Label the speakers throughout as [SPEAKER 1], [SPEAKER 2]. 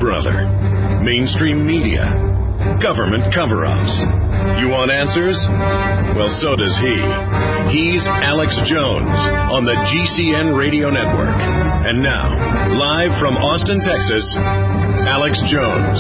[SPEAKER 1] brother? Mainstream media? Government cover-ups? You want answers? Well, so does he. He's Alex Jones on the GCN Radio Network. And now, live from Austin, Texas, Alex Jones.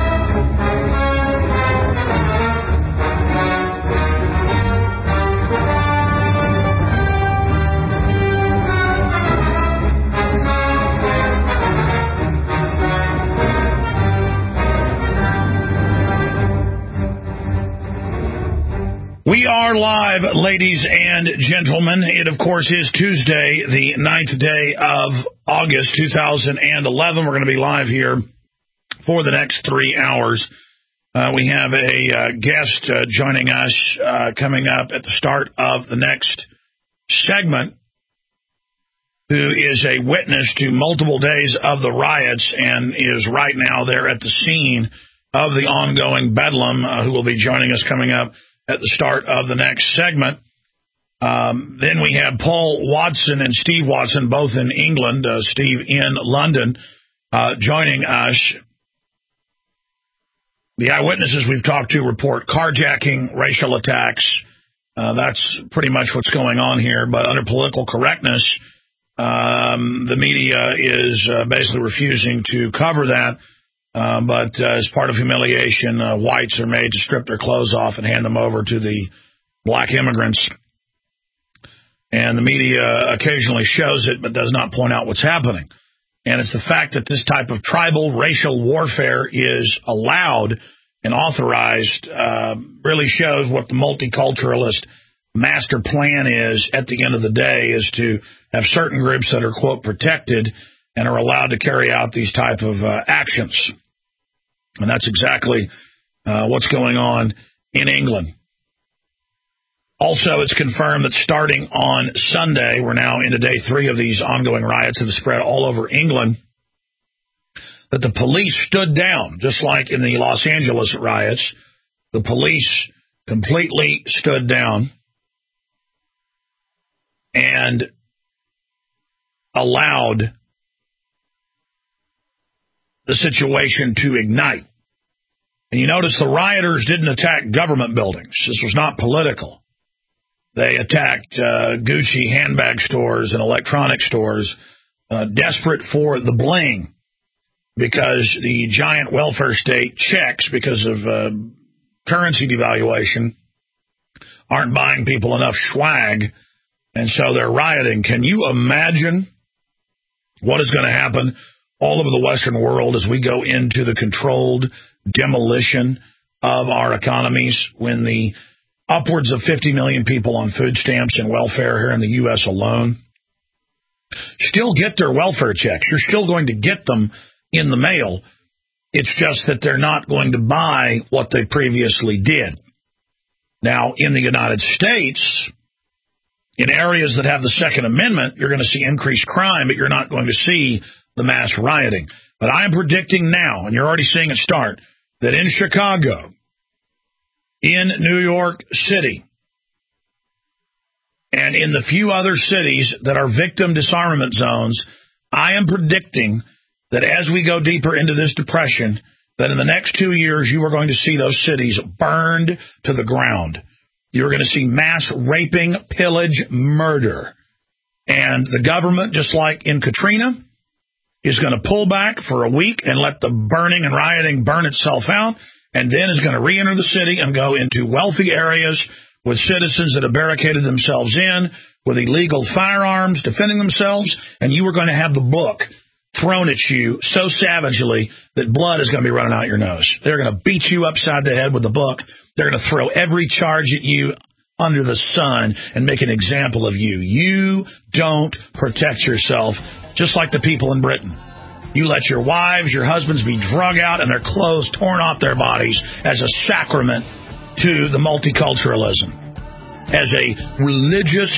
[SPEAKER 2] We are live, ladies and gentlemen. It, of course, is Tuesday, the 9th day of August, 2011. We're going to be live here for the next 3 hours. We have a guest joining us coming up at the start of the next segment, who is a witness to multiple days of the riots and is right now there at the scene of the ongoing bedlam, who will be joining us coming up at the start of the next segment. Then we have Paul Watson and Steve Watson, both in England, Steve in London, joining us. The eyewitnesses we've talked to report carjacking, racial attacks. That's pretty much what's going on here. But under political correctness, the media is basically refusing to cover that. But as part of humiliation, whites are made to strip their clothes off and hand them over to the black immigrants. And the media occasionally shows it, but does not point out what's happening. And it's the fact that this type of tribal racial warfare is allowed and authorized really shows what the multiculturalist master plan is at the end of the day, is to have certain groups that are, quote, protected and are allowed to carry out these type of actions. And that's exactly what's going on in England. Also, it's confirmed that starting on Sunday, we're now into day 3 of these ongoing riots that have spread all over England, that the police stood down, just like in the Los Angeles riots. The police completely stood down and allowed the situation to ignite. And you notice the rioters didn't attack government buildings. This was not political. They attacked Gucci handbag stores and electronic stores, desperate for the bling, because the giant welfare state checks, because of currency devaluation, aren't buying people enough swag, and so they're rioting. Can you imagine what is going to happen all over the Western world as we go into the controlled demolition of our economies, when the upwards of 50 million people on food stamps and welfare here in the U.S. alone still get their welfare checks? You're still going to get them in the mail. It's just that they're not going to buy what they previously did. Now, in the United States, in areas that have the Second Amendment, you're going to see increased crime, but you're not going to see the mass rioting. But I'm predicting now, and you're already seeing it start, that in Chicago, in New York City, and in the few other cities that are victim disarmament zones, I am predicting that as we go deeper into this depression, that in the next 2 years, you are going to see those cities burned to the ground. You're going to see mass raping, pillage, murder. And the government, just like in Katrina, is going to pull back for a week and let the burning and rioting burn itself out, and then is going to re-enter the city and go into wealthy areas with citizens that have barricaded themselves in with illegal firearms, defending themselves, and you are going to have the book thrown at you so savagely that blood is going to be running out your nose. They're going to beat you upside the head with the book. They're going to throw every charge at you under the sun and make an example of you. You don't protect yourself, just like the people in Britain. You let your wives, your husbands be drug out and their clothes torn off their bodies as a sacrament to the multiculturalism, as a religious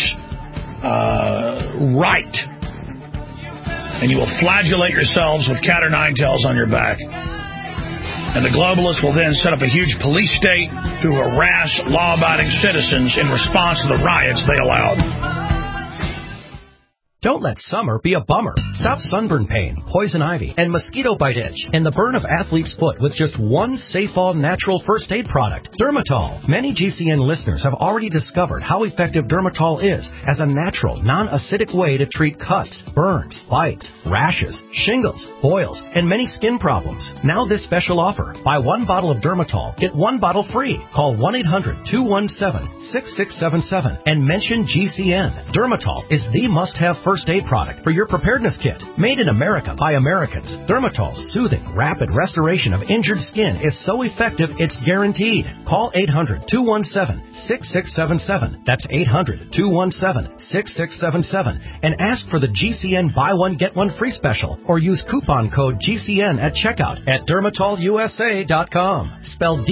[SPEAKER 2] rite. And you will flagellate yourselves with cat o' nine tails on your back. And the globalists will then set up a huge police state to harass law-abiding citizens in response to the riots they allowed.
[SPEAKER 3] Don't let summer be a bummer. Stop sunburn pain, poison ivy, and mosquito bite itch, and the burn of athlete's foot with just one Safe All natural first aid product, Dermatol. Many GCN listeners have already discovered how effective Dermatol is as a natural, non-acidic way to treat cuts, burns, bites, rashes, shingles, boils, and many skin problems. Now this special offer. Buy one bottle of Dermatol, get one bottle free. Call 1-800-217-6677 and mention GCN. Dermatol is the must-have first aid product for your preparedness kit. Made in America by Americans, Dermatol's soothing, rapid restoration of injured skin is so effective it's guaranteed. Call 800-217-6677. That's 800-217-6677 and ask for the GCN Buy One Get One Free special or use coupon code GCN at checkout at DermatolUSA.com. Spelled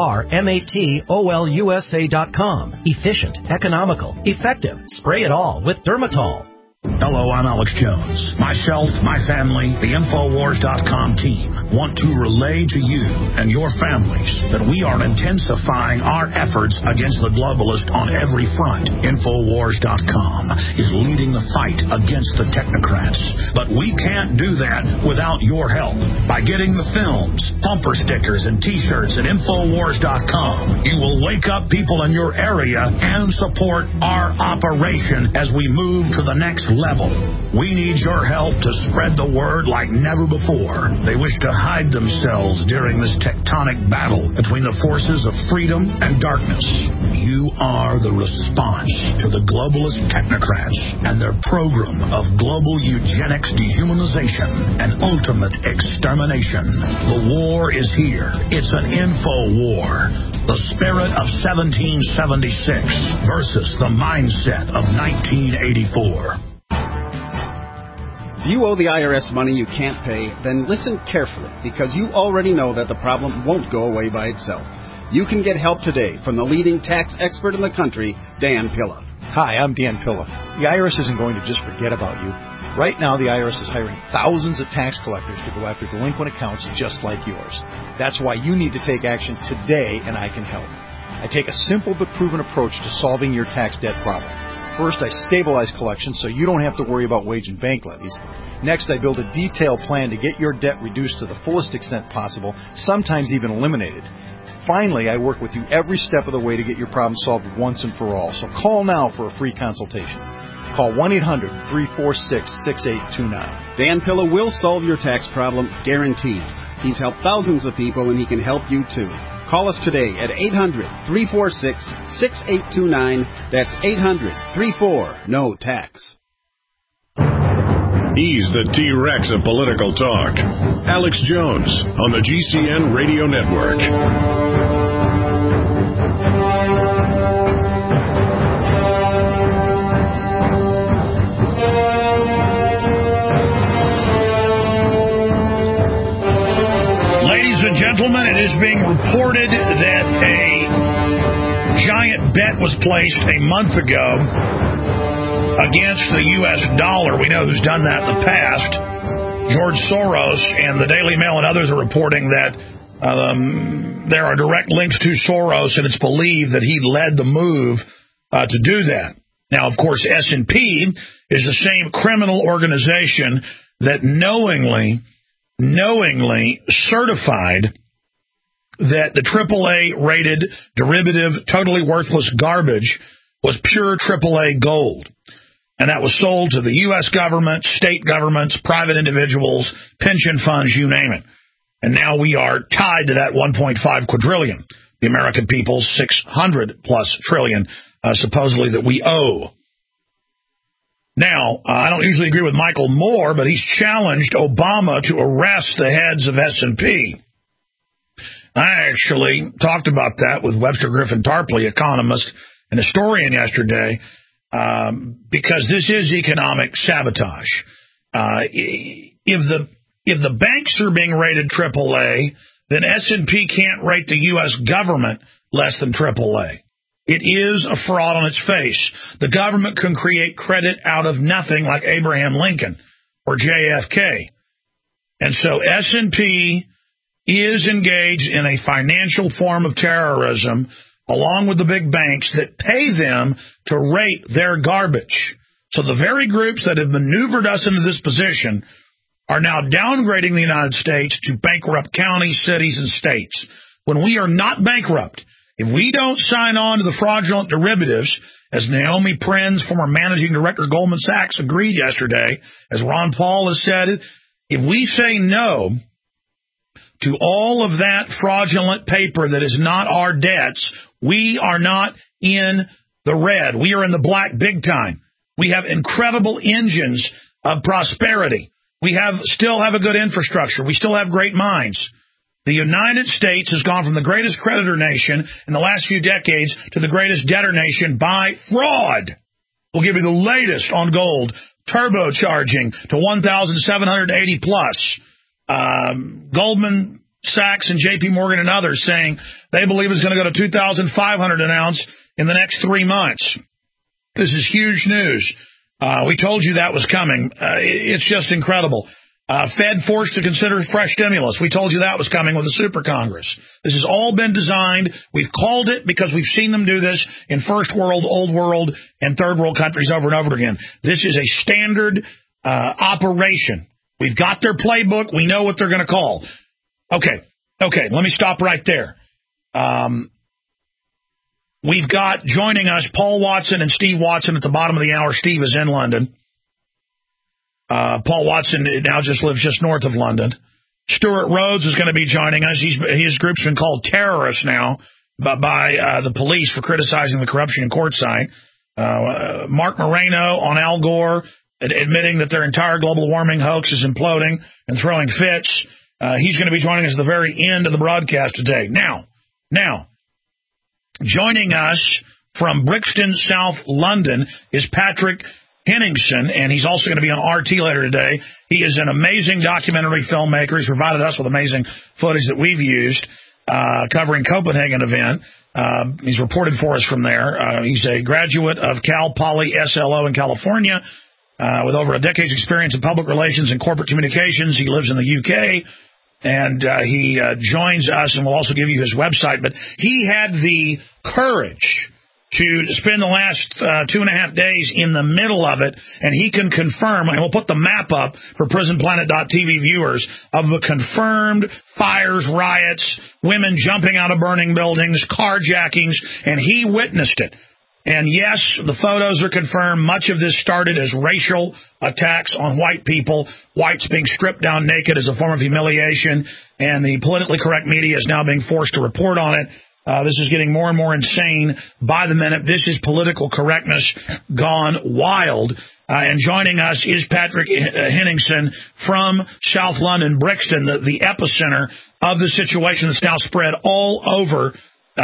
[SPEAKER 3] DermatolUSA.com. Efficient, economical, effective. Spray it all with Dermatol.
[SPEAKER 2] Hello, I'm Alex Jones. Myself, my family, the Infowars.com team want to relay to you and your families that we are intensifying our efforts against the globalist on every front. Infowars.com is leading the fight against the technocrats. But we can't do that without your help. By getting the films, bumper stickers, and T-shirts at Infowars.com, you will wake up people in your area and support our operation as we move to the next level. We need your help to spread the word like never before. They wish to hide themselves during this tectonic battle between the forces of freedom and darkness. You are the response to the globalist technocrats and their program of global eugenics, dehumanization, and ultimate extermination. The war is here. It's an info war. The spirit of 1776 versus the mindset of 1984.
[SPEAKER 4] If you owe the IRS money you can't pay, then listen carefully, because you already know that the problem won't go away by itself. You can get help today from the leading tax expert in the country, Dan Pilla.
[SPEAKER 5] Hi, I'm Dan Pilla. The IRS isn't going to just forget about you. Right now, the IRS is hiring thousands of tax collectors to go after delinquent accounts just like yours. That's why you need to take action today, and I can help. I take a simple but proven approach to solving your tax debt problem. First, I stabilize collections so you don't have to worry about wage and bank levies. Next, I build a detailed plan to get your debt reduced to the fullest extent possible, sometimes even eliminated. Finally, I work with you every step of the way to get your problem solved once and for all. So call now for a free consultation. Call 1-800-346-6829.
[SPEAKER 4] Dan Pilla will solve your tax problem, guaranteed. He's helped thousands of people, and he can help you too. Call us today at 800-346-6829. That's 800-34-NO-TAX.
[SPEAKER 1] He's the T-Rex of political talk. Alex Jones on the GCN Radio Network.
[SPEAKER 2] Gentlemen, it is being reported that a giant bet was placed a month ago against the U.S. dollar. We know who's done that in the past. George Soros, and the Daily Mail and others are reporting that there are direct links to Soros, and it's believed that he led the move to do that. Now, of course, S&P is the same criminal organization that knowingly certified that the AAA-rated derivative, totally worthless garbage was pure AAA gold. And that was sold to the U.S. government, state governments, private individuals, pension funds, you name it. And now we are tied to that 1.5 quadrillion, the American people's 600-plus trillion, supposedly, that we owe. Now, I don't usually agree with Michael Moore, but he's challenged Obama to arrest the heads of S&P. I actually talked about that with Webster Griffin Tarpley, economist and historian, yesterday, because this is economic sabotage. If the banks are being rated AAA, then S&P can't rate the U.S. government less than AAA. It is a fraud on its face. The government can create credit out of nothing like Abraham Lincoln or JFK. And so S&P is engaged in a financial form of terrorism along with the big banks that pay them to rate their garbage. So the very groups that have maneuvered us into this position are now downgrading the United States to bankrupt counties, cities, and states. When we are not bankrupt, if we don't sign on to the fraudulent derivatives, as Naomi Prinz, former managing director of Goldman Sachs, agreed yesterday, as Ron Paul has said, if we say no to all of that fraudulent paper that is not our debts, we are not in the red. We are in the black big time. We have incredible engines of prosperity. We still have a good infrastructure. We still have great minds. The United States has gone from the greatest creditor nation in the last few decades to the greatest debtor nation by fraud. We'll give you the latest on gold, turbocharging to 1,780 plus. Goldman Sachs and J.P. Morgan and others saying they believe it's going to go to 2,500 an ounce in the next 3 months. This is huge news. We told you that was coming. It's just incredible. Fed forced to consider fresh stimulus. We told you that was coming with the Super Congress. This has all been designed. We've called it because we've seen them do this in first world, old world, and third world countries over and over again. This is a standard operation. We've got their playbook. We know what they're going to call. Okay, let me stop right there. We've got joining us Paul Watson and Steve Watson at the bottom of the hour. Steve is in London. Paul Watson now lives just north of London. Stuart Rhodes is going to be joining us. His group's been called terrorists now by the police for criticizing the corruption in Quartzsite. Mark Moreno on Al Gore, admitting that their entire global warming hoax is imploding and throwing fits. He's going to be joining us at the very end of the broadcast today. Now, joining us from Brixton, South London, is Patrick Henningsen, and he's also going to be on RT later today. He is an amazing documentary filmmaker. He's provided us with amazing footage that we've used covering Copenhagen event. He's reported for us from there. He's a graduate of Cal Poly SLO in California with over a decade's experience in public relations and corporate communications. He lives in the UK, and he joins us, and we'll also give you his website. But he had the courage to spend the last 2.5 days in the middle of it, and he can confirm, and we'll put the map up for PrisonPlanet.tv viewers, of the confirmed fires, riots, women jumping out of burning buildings, carjackings, and he witnessed it. And yes, the photos are confirmed. Much of this started as racial attacks on white people, whites being stripped down naked as a form of humiliation, and the politically correct media is now being forced to report on it. This is getting more and more insane by the minute. This is political correctness gone wild. And joining us is Patrick Henningsen from South London, Brixton, the epicenter of the situation that's now spread all over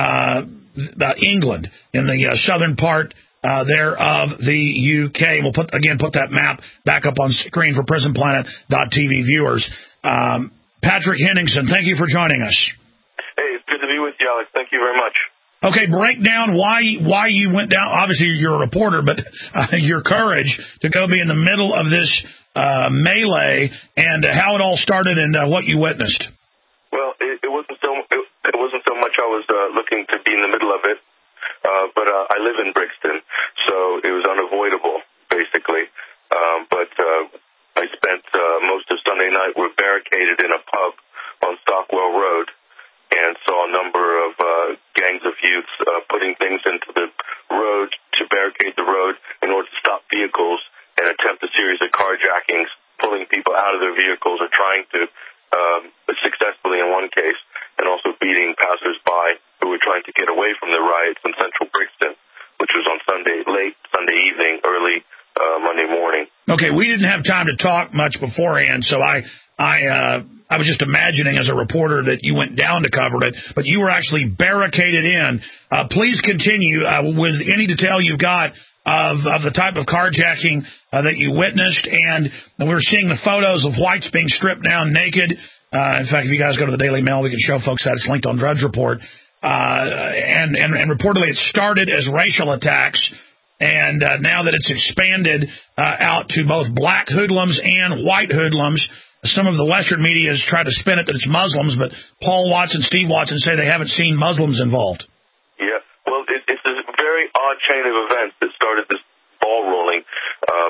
[SPEAKER 2] England, in the southern part there of the UK. We'll put that map back up on screen for PrisonPlanet.tv viewers. Patrick Henningsen, thank you for joining us.
[SPEAKER 6] Hey, it's good to be with you, Alex. Thank you very much.
[SPEAKER 2] Okay, break down why you went down. Obviously, you're a reporter, but your courage to go be in the middle of this melee, and how it all started, and what you witnessed.
[SPEAKER 6] Well, it wasn't so much I was looking to be in the middle of it, but I live in Brixton, so it was unavoidable, basically. But I spent most of Sunday night. We're barricaded in a pub on Stockwell Road, and saw a number of gangs of youths putting things into the road to barricade the road in order to stop vehicles and attempt a series of carjackings, pulling people out of their vehicles or trying to, successfully in one case, and also beating passersby who were trying to get away from the riots in central Brixton, which was on late Sunday evening, early Monday morning.
[SPEAKER 2] Okay, we didn't have time to talk much beforehand, so I was just imagining as a reporter that you went down to cover it, but you were actually barricaded in. Please continue with any detail you've got of the type of carjacking that you witnessed, and we were seeing the photos of whites being stripped down naked. In fact, if you guys go to the Daily Mail, we can show folks that. It's linked on Drudge Report. And reportedly it started as racial attacks, and now that it's expanded out to both black hoodlums and white hoodlums. Some of the Western media has tried to spin it that it's Muslims, but Paul Watson, Steve Watson say they haven't seen Muslims involved.
[SPEAKER 6] Yeah, well, it's a very odd chain of events that started this ball rolling.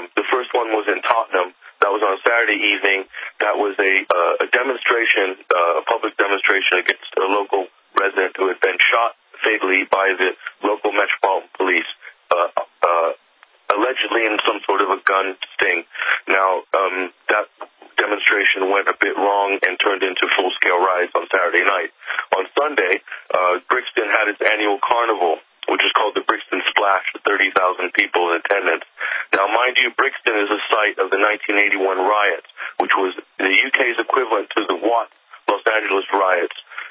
[SPEAKER 6] one was in Tottenham. That was on a Saturday evening. That was a demonstration, a public demonstration against a local resident who had been shot fatally by the local Metropolitan Police, allegedly in some sort of a gun sting. Now, that demonstration went a bit wrong and turned into full-scale riots on Saturday night. On Sunday, Brixton had its annual carnival, which is called the Brixton Splash, 30,000 people in attendance. Now, mind you, Brixton is the site of the 1981 riots, which was the UK's equivalent to the Watts Los Angeles riots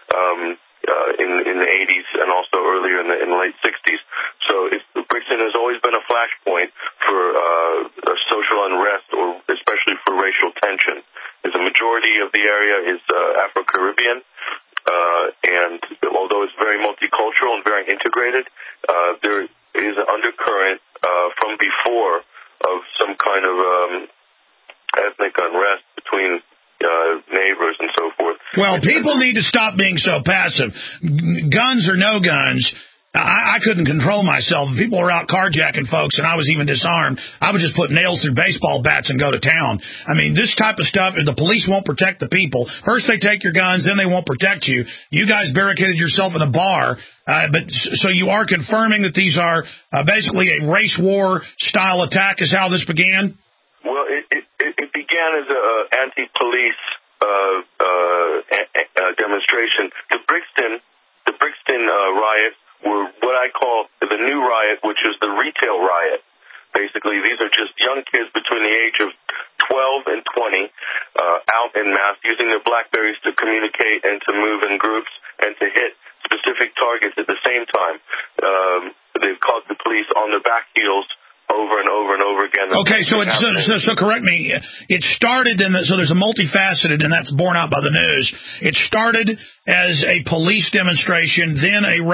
[SPEAKER 6] in the 80s and also earlier in the late 60s. So Brixton has always been a flashpoint for social unrest, or especially for racial tension. The majority of the area is Afro-Caribbean. And although it's very multicultural and very integrated, there is an undercurrent from before of some kind of ethnic unrest between neighbors and so forth.
[SPEAKER 2] Well, people need to stop being so passive. Guns or no guns, I couldn't control myself. If people were out carjacking folks and I was even disarmed, I would just put nails through baseball bats and go to town. I mean, this type of stuff, the police won't protect the people. First they take your guns, then they won't protect you. You guys barricaded yourself in a bar, so you are confirming that these are basically a race war style attack is how this began?
[SPEAKER 6] Well, it began as an anti-police demonstration. The Brixton riots were what I call the new riot, which is the retail riot. Basically, these are just young kids between the age of 12 and 20 out en masse using their BlackBerries to communicate and to move in groups and to hit specific targets at the same time. They've caught the police on their back heels over and over and over again.
[SPEAKER 2] Okay, so correct me. It started so there's a multifaceted, and that's borne out by the news. It started as a police demonstration, then a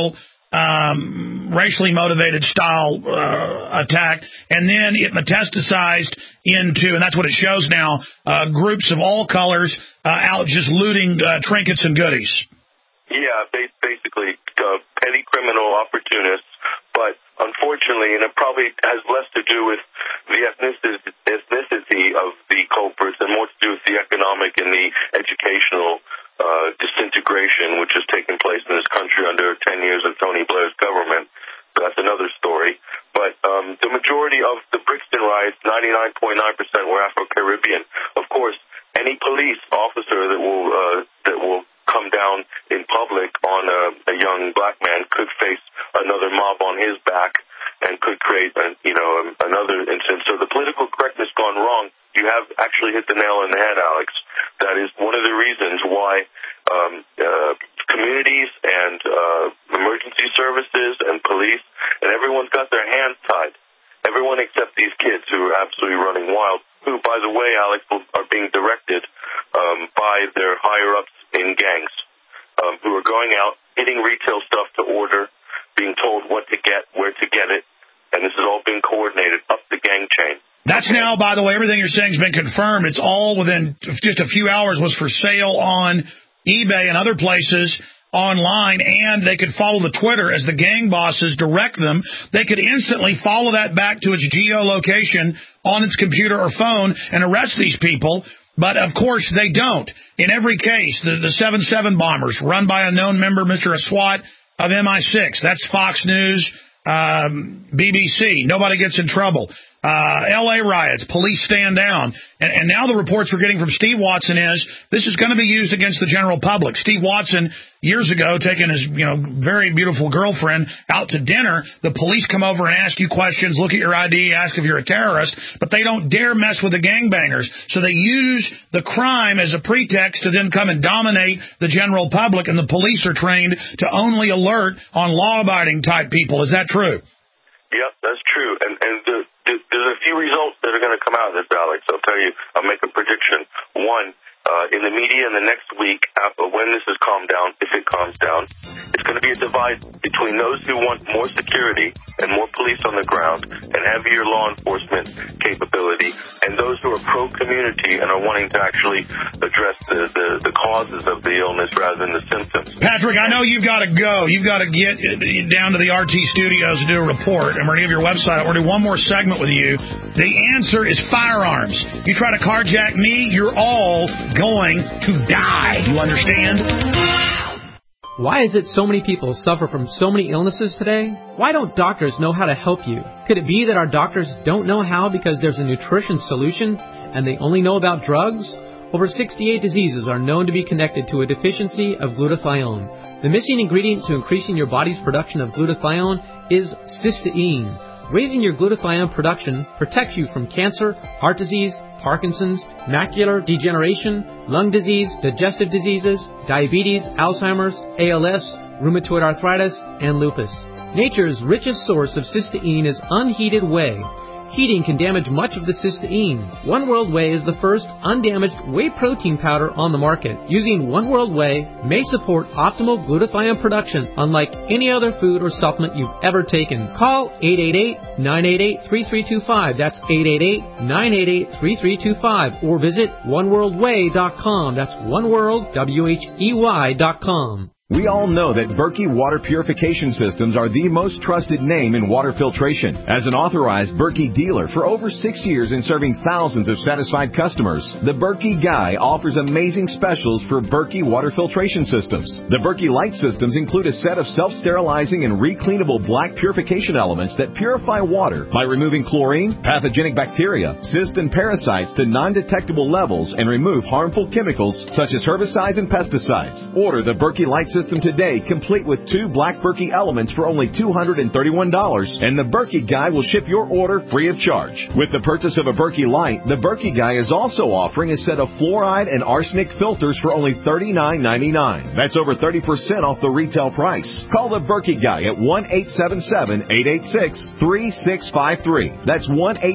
[SPEAKER 2] racially motivated style attack, and then it metastasized into, and that's what it shows now, groups of all colors out just looting trinkets and goodies. Yeah,
[SPEAKER 6] basically petty criminal opportunists. But unfortunately, and it probably has less to do with the ethnicity of the culprits and more to do with the economic and the educational disintegration which has taken place in this country under 10 years of Tony Blair's government. That's another story. But the majority of the Brixton riots, 99.9%, were Afro-Caribbean. Of course, any police officer that will come down in public on a young black man could face another mob on his back and could create another incident. So the political correctness gone wrong. You have actually hit the nail on the head, Alex. That is one of the reasons why communities and emergency services and police and everyone's got their hands tied. Everyone except these kids who are absolutely running wild, who, by the way, Alex, are being directed by their higher-ups in gangs, who are going out, hitting retail stuff to order, being told what to get, where to get it, and this is all being coordinated up the gang chain.
[SPEAKER 2] That's now, by the way, everything you're saying has been confirmed. It's all within just a few hours was for sale on eBay and other places online, and they could follow the Twitter as the gang bosses direct them. They could instantly follow that back to its geolocation on its computer or phone and arrest these people. But, of course, they don't. In every case, the 7/7 bombers run by a known member, Mr. Aswat, of MI6. That's Fox News, BBC. Nobody gets in trouble. L.A. riots, police stand down. And now the reports we're getting from Steve Watson is this is going to be used against the general public. Steve Watson, years ago, taking his very beautiful girlfriend out to dinner, the police come over and ask you questions, look at your ID, ask if you're a terrorist, but they don't dare mess with the gangbangers. So they use the crime as a pretext to then come and dominate the general public, and the police are trained to only alert on law-abiding type people. Is that true?
[SPEAKER 6] Yep, that's true. And there's a few results that are going to come out of this, Alex. I'll tell you, I'll make a prediction. One, in the media in the next week, when this is calmed down, if it calms down, it's going to be a divide between those who want more security and more police on the ground and heavier law enforcement capability, and those who are pro-community and are wanting to actually address the causes of the illness rather than the symptoms.
[SPEAKER 2] Patrick, I know you've got to go. You've got to get down to the RT studios to do a report, and we're going to give your website. We're going to do one more segment with you. The answer is firearms. You try to carjack me, you're all going to die. You understand?
[SPEAKER 7] Why is it so many people suffer from so many illnesses today? Why don't doctors know how to help you? Could it be that our doctors don't know how because there's a nutrition solution and they only know about drugs? Over 68 diseases are known to be connected to a deficiency of glutathione. The missing ingredient to increasing your body's production of glutathione is cysteine. Raising your glutathione production protects you from cancer, heart disease, Parkinson's, macular degeneration, lung disease, digestive diseases, diabetes, Alzheimer's, ALS, rheumatoid arthritis, and lupus. Nature's richest source of cysteine is unheated whey. Heating can damage much of the cysteine. One World Whey is the first undamaged whey protein powder on the market. Using One World Whey may support optimal glutathione production unlike any other food or supplement you've ever taken. Call 888-988-3325. That's 888-988-3325. Or visit oneworldwhey.com. That's oneworld.com.
[SPEAKER 8] We all know that Berkey Water Purification Systems are the most trusted name in water filtration. As an authorized Berkey dealer for over 6 years and serving thousands of satisfied customers, the Berkey Guy offers amazing specials for Berkey Water Filtration Systems. The Berkey Light Systems include a set of self-sterilizing and recleanable black purification elements that purify water by removing chlorine, pathogenic bacteria, cysts, and parasites to non-detectable levels and remove harmful chemicals such as herbicides and pesticides. Order the Berkey Light System today, complete with 2 black Berkey elements for only $231, and the Berkey Guy will ship your order free of charge. With the purchase of a Berkey Light, the Berkey Guy is also offering a set of fluoride and arsenic filters for only $39.99. That's over 30% off the retail price. Call the Berkey Guy at 1-877-886-3653. That's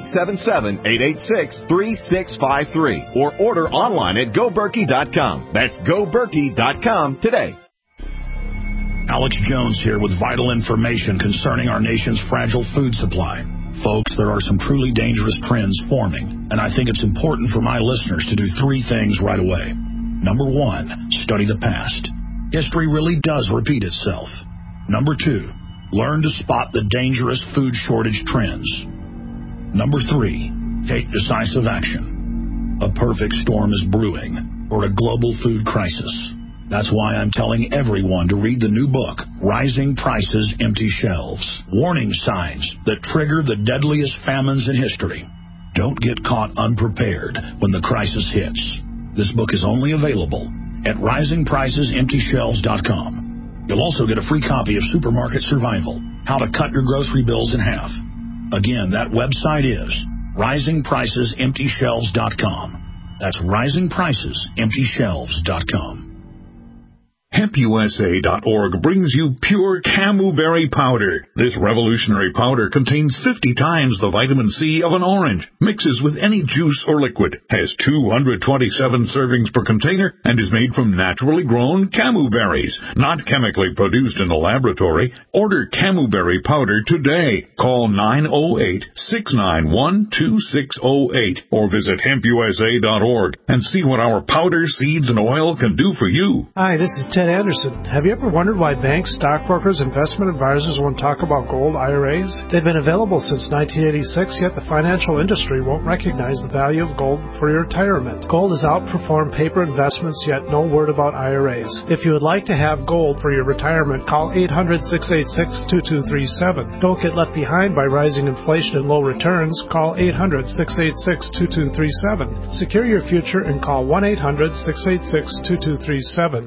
[SPEAKER 8] 1-877-886-3653. Or order online at GoBerkey.com. That's GoBerkey.com today.
[SPEAKER 2] Alex Jones here with vital information concerning our nation's fragile food supply. Folks, there are some truly dangerous trends forming, and I think it's important for my listeners to do 3 things right away. Number 1, study the past. History really does repeat itself. Number 2, learn to spot the dangerous food shortage trends. Number 3, take decisive action. A perfect storm is brewing for a global food crisis. That's why I'm telling everyone to read the new book, Rising Prices, Empty Shelves. Warning signs that trigger the deadliest famines in history. Don't get caught unprepared when the crisis hits. This book is only available at risingpricesemptyshelves.com. You'll also get a free copy of Supermarket Survival, How to Cut Your Grocery Bills in Half. Again, that website is risingpricesemptyshelves.com. That's risingpricesemptyshelves.com.
[SPEAKER 9] HempUSA.org brings you pure Camuberry powder. This revolutionary powder contains 50 times the vitamin C of an orange, mixes with any juice or liquid, has 227 servings per container, and is made from naturally grown camu berries, not chemically produced in a laboratory. Order Camuberry powder today. Call 908-691-2608 or visit HempUSA.org and see what our powder, seeds, and oil can do for you.
[SPEAKER 10] Hi, this is Ted Anderson. Have you ever wondered why banks, stockbrokers, investment advisors won't talk about gold IRAs? They've been available since 1986, yet the financial industry won't recognize the value of gold for your retirement. Gold has outperformed paper investments, yet no word about IRAs. If you would like to have gold for your retirement, call 800-686-2237. Don't get left behind by rising inflation and low returns. Call 800-686-2237. Secure your future and call 1-800-686-2237.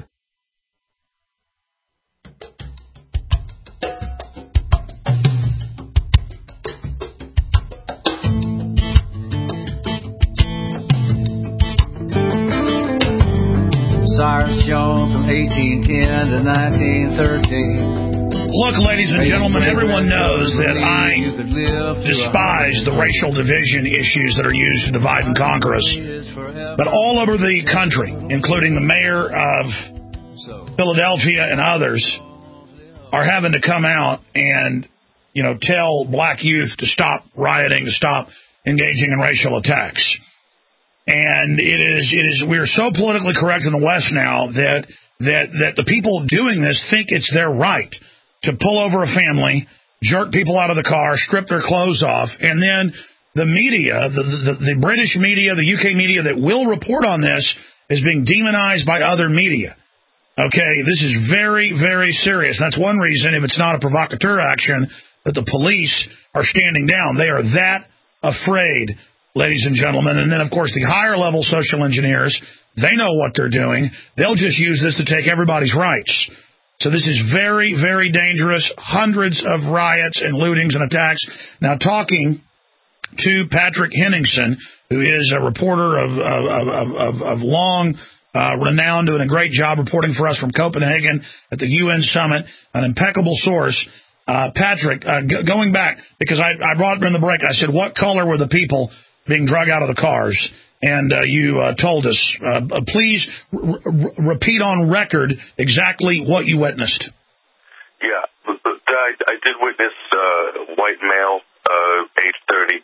[SPEAKER 11] Cyrus Jones from 1810 to 1913.
[SPEAKER 2] Look, ladies and gentlemen, everyone knows that I despise the racial division issues that are used to divide and conquer us. But all over the country, including the mayor of Philadelphia and others, are having to come out and, tell black youth to stop rioting, to stop engaging in racial attacks. And we're so politically correct in the West now that the people doing this think it's their right to pull over a family, jerk people out of the car, strip their clothes off, and then the media, the British media, the UK media that will report on this is being demonized by other media. Okay, this is very, very serious. That's one reason, if it's not a provocateur action, that the police are standing down. They are that afraid, ladies and gentlemen. And then, of course, the higher-level social engineers, they know what they're doing. They'll just use this to take everybody's rights. So this is very, very dangerous. Hundreds of riots and lootings and attacks. Now, talking to Patrick Henningsen, who is a reporter of long renown, doing a great job reporting for us from Copenhagen at the UN Summit, an impeccable source. Patrick, going back, because I brought him in the break, I said, what color were the people being drug out of the cars? And you told us. Please repeat on record exactly what you witnessed.
[SPEAKER 6] Yeah, I did witness a white male, age 30,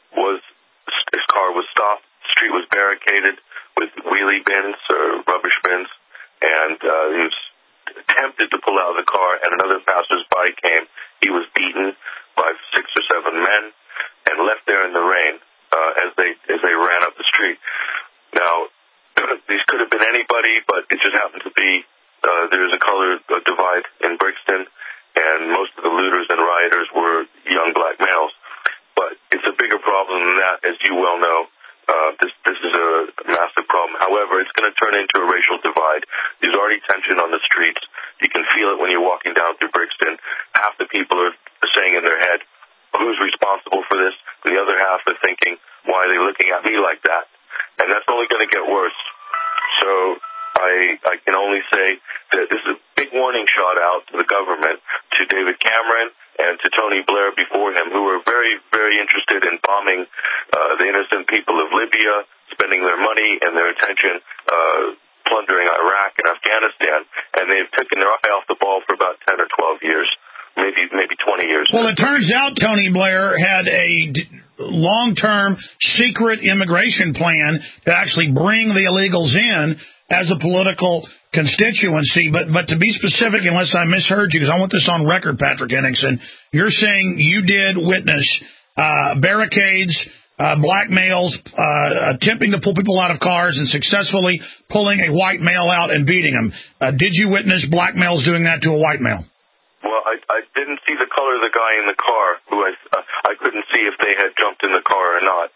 [SPEAKER 6] his car was stopped, the street was barricaded with wheelie bins or rubbish bins, and he was attempted to pull out of the car, and another passersby came. He was beaten by 6 or 7 men and left there in the rain as they ran up the street. Now, these could have been anybody, but it just happened to be there's a color divide in Brixton, and most of the looters and rioters were young black males. But it's a bigger problem than that, as you well know. This is a massive problem. However, it's going to turn into a racial divide. There's already tension on the streets. You can feel it when you're walking down through Brixton. Half the people are saying in their head, who's responsible for this? And the other half are thinking, why are they looking at me like that? And that's only going to get worse. So I can only say that this is a big warning shot out to the government, to David Cameron, and to Tony Blair before him, who were very, very interested in bombing the innocent people of Libya, spending their money and their attention plundering Iraq and Afghanistan, and they've taken their eye off the ball for about 10 or 12 years, maybe 20 years.
[SPEAKER 2] Well, it turns out Tony Blair had a long-term secret immigration plan to actually bring the illegals in as a political constituency. But to be specific, unless I misheard you, because I want this on record, Patrick Henningsen, you're saying you did witness barricades, black males attempting to pull people out of cars and successfully pulling a white male out and beating him. Did you witness black males doing that to a white male?
[SPEAKER 6] Well, I didn't see the color of the guy in the car, who I couldn't see if they had jumped in the car or not.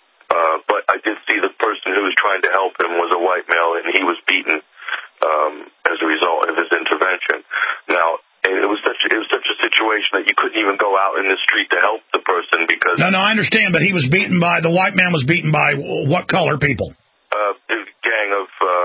[SPEAKER 6] But I did see the person who was trying to help him was a white male, and he was beaten as a result of his intervention. Now, it was such a situation that you couldn't even go out in the street to help the person because... No,
[SPEAKER 2] I understand, but the white man was beaten by what color people?
[SPEAKER 6] A gang of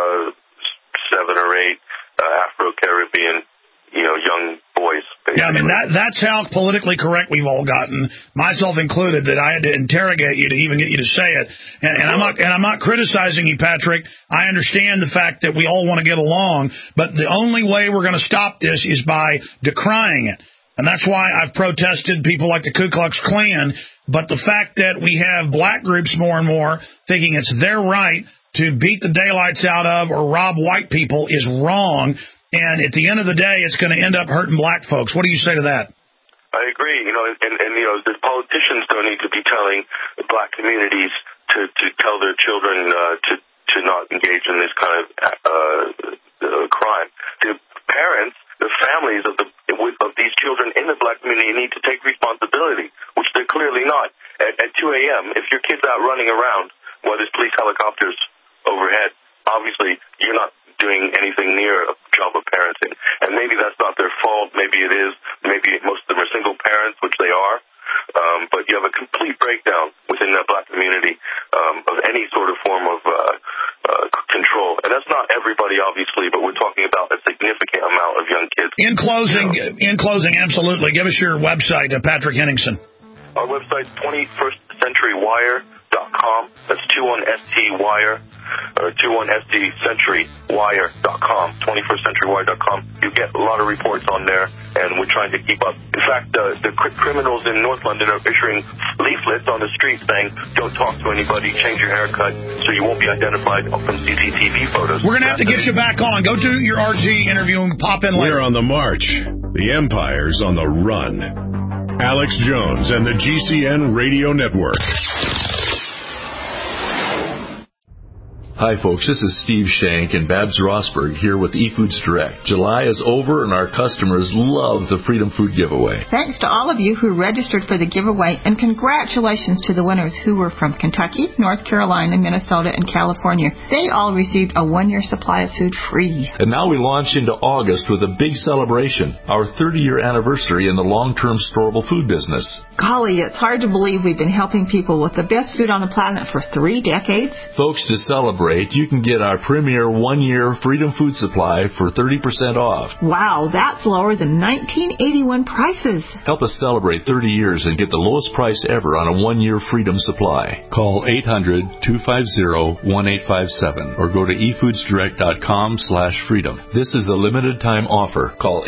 [SPEAKER 6] 7 or 8 Afro-Caribbean, young boys. Basically.
[SPEAKER 2] Yeah, I mean, that's how politically correct we've all gotten, myself included, that I had to interrogate you to even get you to say it. And I'm not criticizing you, Patrick. I understand the fact that we all want to get along, but the only way we're going to stop this is by decrying it. And that's why I've protested people like the Ku Klux Klan. But the fact that we have black groups more and more thinking it's their right to beat the daylights out of or rob white people is wrong. And at the end of the day, it's going to end up hurting black folks. What do you say to that?
[SPEAKER 6] I agree. The politicians don't need to be telling the black communities to tell their children to not engage in this kind of crime. The parents, the families of these children in the black community need to take responsibility, which they're clearly not. At 2 a.m., if your kid's out running around while there's police helicopters overhead, obviously you're not doing anything near a job of parenting. And maybe that's not their fault. Maybe it is. Maybe most of them are single parents, which they are. But you have a complete breakdown within that black community of any sort of form of control. And that's not everybody, obviously, but we're talking about a significant amount of young kids
[SPEAKER 2] In closing, absolutely. Give us your website, Patrick Henningsen.
[SPEAKER 6] Our website's 21stcenturywire.com. That's 21ST-Wire, or 21ST-Centurywire.com, 21stcenturywire.com. You get a lot of reports on there, and we're trying to keep up. In fact, the criminals in North London are issuing leaflets on the street saying, don't talk to anybody, change your haircut, so you won't be identified from CCTV photos.
[SPEAKER 2] We're going to have to get you back on. Go do your RG interview and pop in later.
[SPEAKER 1] We're on the march. The Empire's on the run. Alex Jones and the GCN Radio Network.
[SPEAKER 11] Hi, folks. This is Steve Shank and Babs Rosberg here with eFoods Direct. July is over, and our customers love the Freedom Food Giveaway.
[SPEAKER 12] Thanks to all of you who registered for the giveaway, and congratulations to the winners who were from Kentucky, North Carolina, Minnesota, and California. They all received a one-year supply of food free.
[SPEAKER 11] And now we launch into August with a big celebration, our 30-year anniversary in the long-term storable food business.
[SPEAKER 12] Golly, it's hard to believe we've been helping people with the best food on the planet for 3 decades.
[SPEAKER 11] Folks, to celebrate, you can get our premier one-year Freedom Food Supply for 30% off.
[SPEAKER 12] Wow, that's lower than 1981 prices.
[SPEAKER 11] Help us celebrate 30 years and get the lowest price ever on a one-year Freedom Supply. Call 800-250-1857 or go to efoodsdirect.com/freedom. This is a limited time offer. Call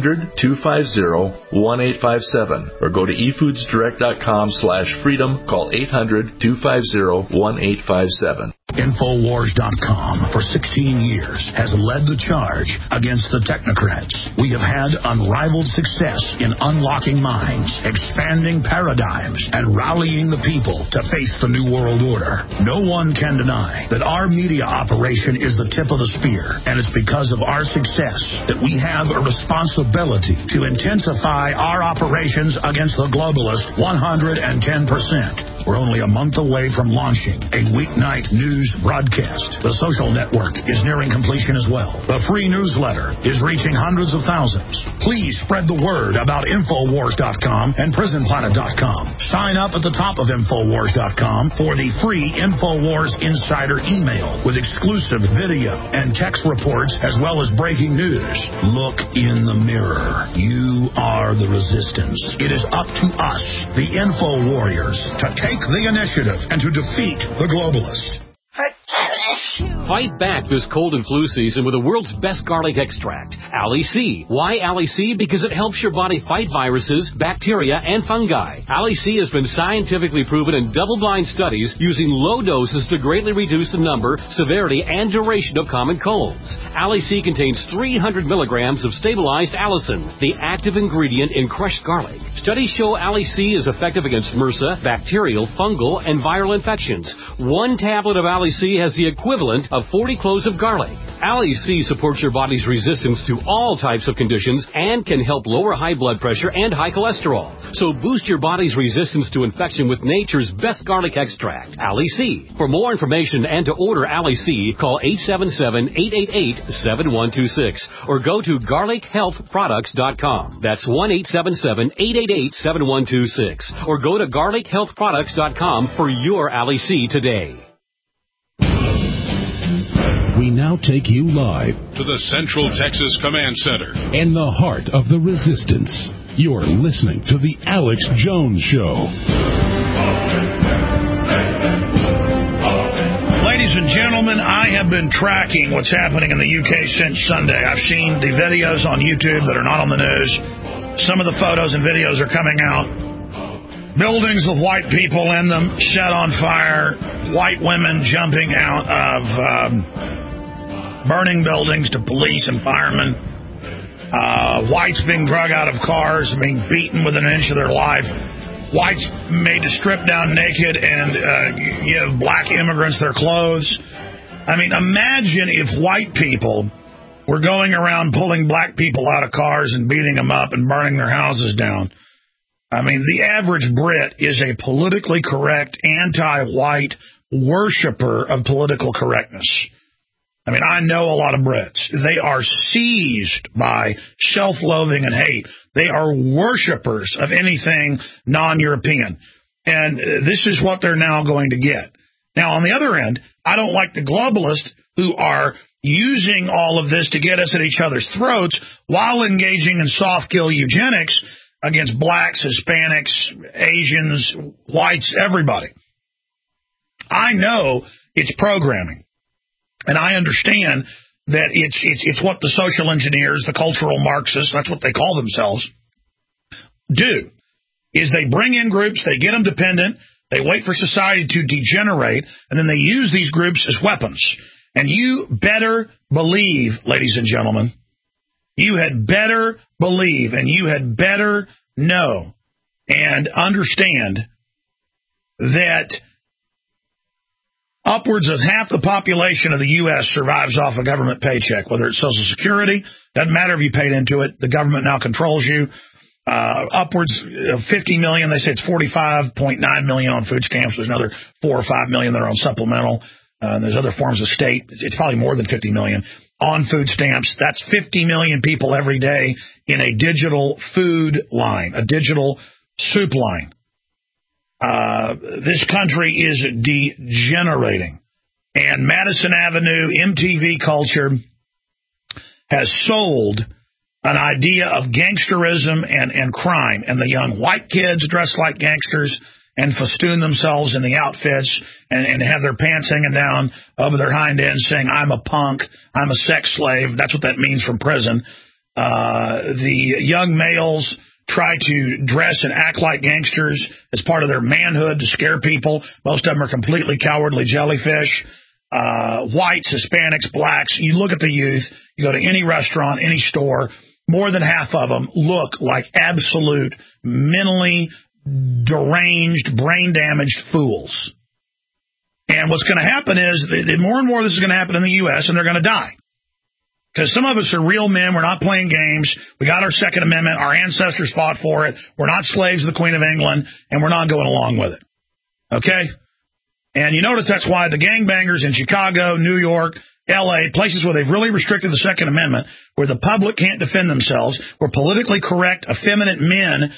[SPEAKER 11] 800-250-1857 or go to efoodsdirect.com/freedom. Call 800-250-1857.
[SPEAKER 2] Infowars.com for 16 years has led the charge against the technocrats. We have had unrivaled success in unlocking minds, expanding paradigms, and rallying the people to face the New World Order. No one can deny that our media operation is the tip of the spear, and it's because of our success that we have a responsibility to intensify our operations against the globalists 110%. We're only a month away from launching a weeknight news broadcast. The social network is nearing completion as well. The free newsletter is reaching hundreds of thousands. Please spread the word about Infowars.com and PrisonPlanet.com. Sign up at the top of Infowars.com for the free Infowars Insider email with exclusive video and text reports as well as breaking news. Look in the mirror. You are the resistance. It is up to us, the Info Warriors, to take the initiative and to defeat the globalists.
[SPEAKER 13] Fight back this cold and flu season with the world's best garlic extract, Ali C. Why Ali C? Because it helps your body fight viruses, bacteria, and fungi. Ali C has been scientifically proven in double-blind studies using low doses to greatly reduce the number, severity, and duration of common colds. Ali C contains 300 milligrams of stabilized allicin, the active ingredient in crushed garlic. Studies show Ali C is effective against MRSA, bacterial, fungal, and viral infections. One tablet of Ali C has the equivalent of 40 cloves of garlic. Ali C supports your body's resistance to all types of conditions and can help lower high blood pressure and high cholesterol. So boost your body's resistance to infection with nature's best garlic extract, Ali C. For more information and to order Ali C, call 877-888-7126 or go to garlichealthproducts.com. That's 1-877-888-7126 or go to garlichealthproducts.com for your Ali C today.
[SPEAKER 14] We now take you live
[SPEAKER 9] to the Central Texas Command Center
[SPEAKER 14] in the heart of the resistance. You're listening to The Alex Jones Show.
[SPEAKER 2] Ladies and gentlemen, I have been tracking what's happening in the UK since Sunday. I've seen the videos on YouTube that are not on the news. Some of the photos and videos are coming out. Buildings with white people in them set on fire. White women jumping out of burning buildings to police and firemen. Whites being drug out of cars, being beaten within an inch of their life. Whites made to strip down naked and give black immigrants their clothes. I mean, imagine if white people were going around pulling black people out of cars and beating them up and burning their houses down. I mean, the average Brit is a politically correct, anti-white worshiper of political correctness. I mean, I know a lot of Brits. They are seized by self-loathing and hate. They are worshipers of anything non-European. And this is what they're now going to get. Now, on the other end, I don't like the globalists who are using all of this to get us at each other's throats while engaging in soft-kill eugenics against blacks, Hispanics, Asians, whites, everybody. I know it's programming, and I understand that it's what the social engineers, the cultural Marxists, that's what they call themselves, do, is they bring in groups, they get them dependent, they wait for society to degenerate, and then they use these groups as weapons. And you better believe, ladies and gentlemen, you had better believe and you had better know and understand that upwards of half the population of the U.S. survives off a government paycheck, whether it's Social Security, doesn't matter if you paid into it, the government now controls you. Upwards of 50 million, they say it's 45.9 million on food stamps. There's another 4 or 5 million that are on supplemental. There's other forms of state. It's probably more than 50 million on food stamps. That's 50 million people every day in a digital food line, a digital soup line. This country is degenerating. And Madison Avenue, MTV culture has sold an idea of gangsterism and crime. And the young white kids dress like gangsters and festoon themselves in the outfits and have their pants hanging down over their hind ends saying, I'm a punk, I'm a sex slave. That's what that means from prison. The young males try to dress and act like gangsters as part of their manhood to scare people. Most of them are completely cowardly jellyfish. Whites, Hispanics, blacks. You look at the youth, you go to any restaurant, any store, more than half of them look like absolute mentally deranged, brain-damaged fools. And what's going to happen is that more and more this is going to happen in the U.S., and they're going to die. Because some of us are real men. We're not playing games. We got our Second Amendment. Our ancestors fought for it. We're not slaves of the Queen of England, and we're not going along with it. Okay? And you notice that's why the gangbangers in Chicago, New York, L.A., places where they've really restricted the Second Amendment, where the public can't defend themselves, where politically correct, effeminate men,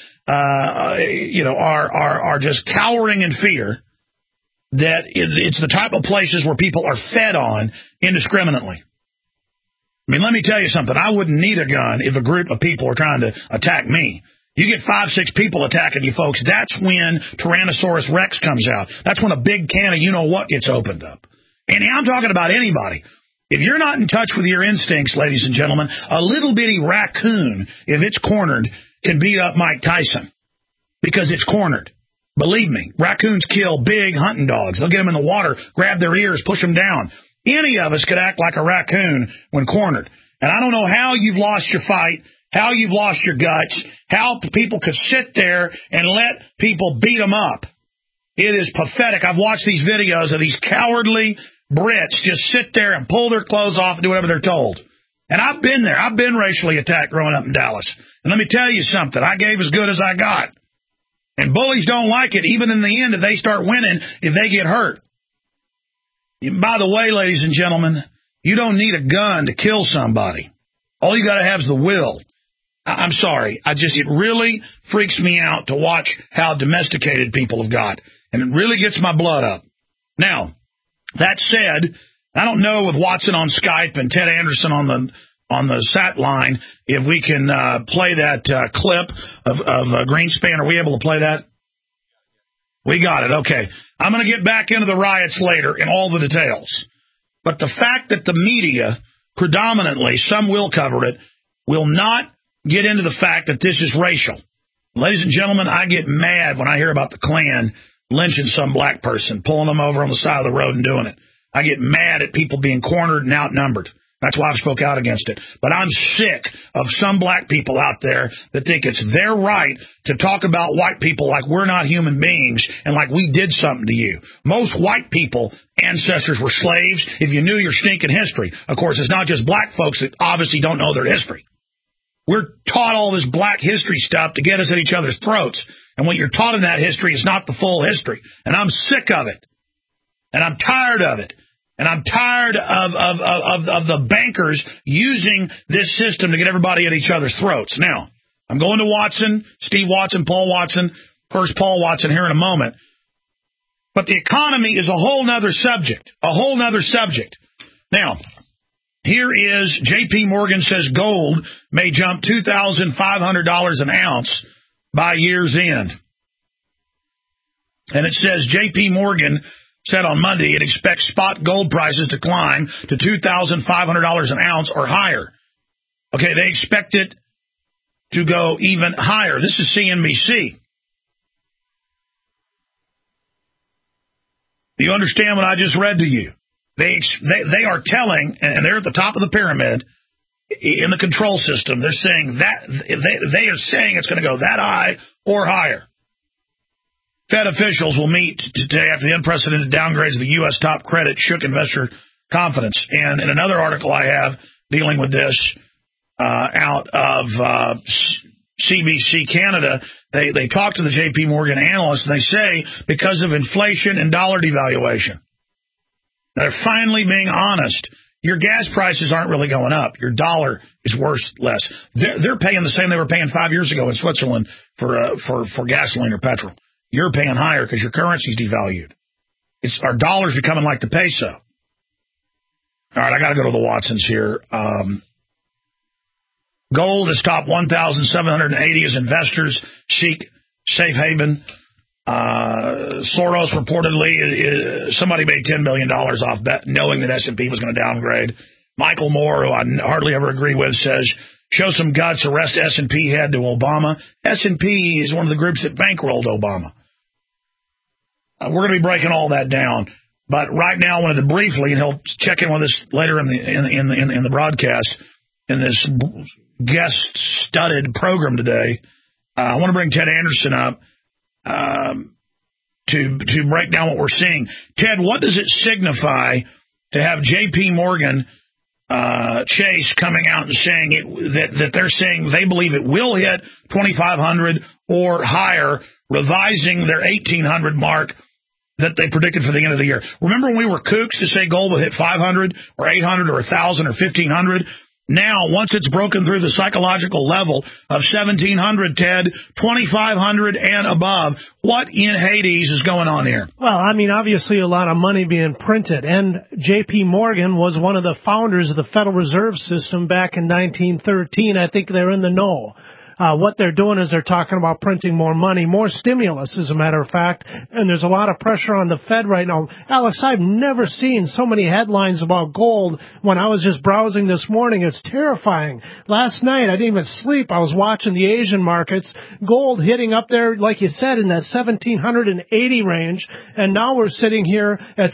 [SPEAKER 2] are just cowering in fear, that it's the type of places where people are fed on indiscriminately. I mean, let me tell you something. I wouldn't need a gun if a group of people are trying to attack me. You get 5, 6 people attacking you folks, that's when Tyrannosaurus Rex comes out. That's when a big can of you-know-what gets opened up. And I'm talking about anybody. If you're not in touch with your instincts, ladies and gentlemen, a little bitty raccoon, if it's cornered, can beat up Mike Tyson because it's cornered. Believe me, raccoons kill big hunting dogs. They'll get them in the water, grab their ears, push them down. Any of us could act like a raccoon when cornered. And I don't know how you've lost your fight, how you've lost your guts, how people could sit there and let people beat them up. It is pathetic. I've watched these videos of these cowardly Brits just sit there and pull their clothes off and do whatever they're told. And I've been there. I've been racially attacked growing up in Dallas. And let me tell you something. I gave as good as I got. And bullies don't like it, even in the end, if they start winning, if they get hurt. By the way, ladies and gentlemen, you don't need a gun to kill somebody. All you got to have is the will. I'm sorry. It really freaks me out to watch how domesticated people have got. And it really gets my blood up. Now, that said, I don't know with Watson on Skype and Ted Anderson on the sat line if we can play that clip of Greenspan. Are we able to play that? We got it. Okay. I'm going to get back into the riots later in all the details. But the fact that the media, predominantly, some will cover it, will not get into the fact that this is racial. Ladies and gentlemen, I get mad when I hear about the Klan lynching some black person, pulling them over on the side of the road and doing it. I get mad at people being cornered and outnumbered. That's why I've spoke out against it. But I'm sick of some black people out there that think it's their right to talk about white people like we're not human beings and like we did something to you. Most white people, ancestors were slaves if you knew your stinking history. Of course, it's not just black folks that obviously don't know their history. We're taught all this black history stuff to get us at each other's throats. And what you're taught in that history is not the full history. And I'm sick of it. And I'm tired of it. And I'm tired of the bankers using this system to get everybody at each other's throats. Now, I'm going to Watson, Steve Watson, Paul Watson, first Paul Watson here in a moment. But the economy is a whole nother subject. A whole nother subject. Now, Here is J.P. Morgan says gold may jump $2,500 an ounce by year's end. And it says J.P. Morgan said on Monday it expects spot gold prices to climb to $2,500 an ounce or higher. Okay, they expect it to go even higher. This is CNBC. Do you understand what I just read to you? They are telling, and they're at the top of the pyramid in the control system. They're saying that they are saying it's going to go that high or higher. Fed officials will meet today after the unprecedented downgrades of the U.S. top credit shook investor confidence. And in another article I have dealing with this out of CBC Canada, they talk to the J.P. Morgan analysts, and they say because of inflation and dollar devaluation. They're finally being honest. Your gas prices aren't really going up. Your dollar is worth less. They're paying the same they were paying 5 years ago in Switzerland for gasoline or petrol. You're paying higher because your currency's devalued. Our dollar's becoming like the peso. All right, I got to go to the Watsons here. Gold has topped 1,780 as investors seek safe haven. Soros reportedly, somebody made $10 billion off bet, knowing that S&P was going to downgrade. Michael Moore, who I hardly ever agree with, says, show some guts, arrest S&P head to Obama. S&P is one of the groups that bankrolled Obama. We're going to be breaking all that down. But right now, I wanted to briefly, and he'll check in with us later in the broadcast, in this guest-studded program today. I want to bring Ted Anderson up to break down what we're seeing. Ted, what does it signify to have J.P. Morgan Chase coming out and saying that they're saying they believe it will hit 2,500 or higher, revising their 1,800 mark that they predicted for the end of the year? Remember when we were kooks to say gold would hit 500 or 800 or 1,000 or 1,500? Now, once it's broken through the psychological level of 1,700, Ted, 2,500 and above, what in Hades is going on here?
[SPEAKER 10] Well, I mean, obviously a lot of money being printed, and J.P. Morgan was one of the founders of the Federal Reserve System back in 1913. I think they're in the know. What they're doing is they're talking about printing more money, more stimulus, as a matter of fact, and there's a lot of pressure on the Fed right now. Alex, I've never seen so many headlines about gold when I was just browsing this morning. It's terrifying. Last night, I didn't even sleep. I was watching the Asian markets, gold hitting up there, like you said, in that 1,780 range, and now we're sitting here at